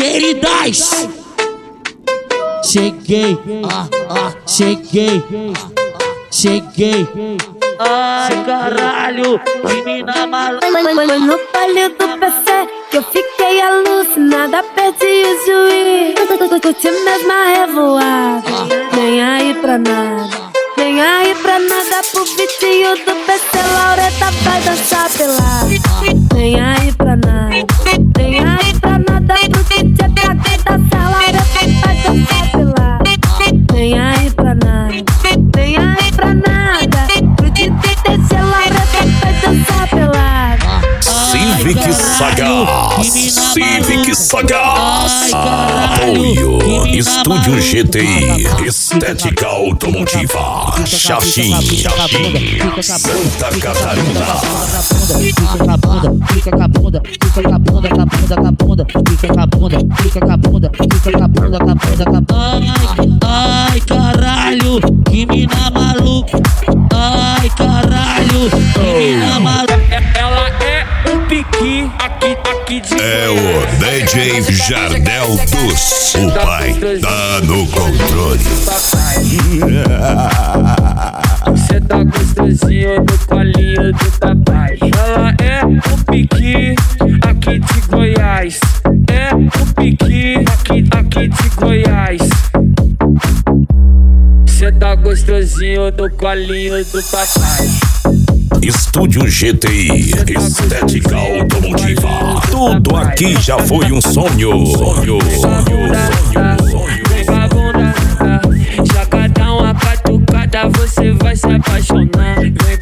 Sinceridade. Cheguei, cheguei, cheguei. Ai caralho, menina maluca. Foi no palio do PC que eu fiquei alucinada, perdi o juiz. Curti mesmo a revoada, nem aí pra nada. Nem aí pra nada pro vitinho do PC, Laureta vai dançar pelada. Nem aí pra nada, nem aí pra nada pro DJ pra quem dançar, Laureta vai dançar pelada. Nem aí pra nada, nem aí pra nada pro DJ descer, Laureta vai dançar pelada. Civic Sagaz, Civic Sagaz. Apoio Estúdio GTI, Estética Automotiva, Xaxim, Santa Catarina. Fica com a bunda, fica com a bunda, fica com a bunda, com a bunda, com a bunda, fica com a bunda, fica com a bunda, fica com a bunda, com a bunda, com a bunda. Ai caralho, que mina maluca. Ai caralho, que mina maluca. Ela é um piqui aqui de É o DJ Jardel Dos, o pai tá no controle. Cê tá gostosinho no colinho do papai. Ela é um piqui aqui de Goiás. É um piqui aqui de Goiás. Cê tá gostosinho no colinho do papai. Estúdio GTI, Estética Automotiva. Tudo aqui já foi um sonho. Já cada uma catucada você vai se apaixonar. Vem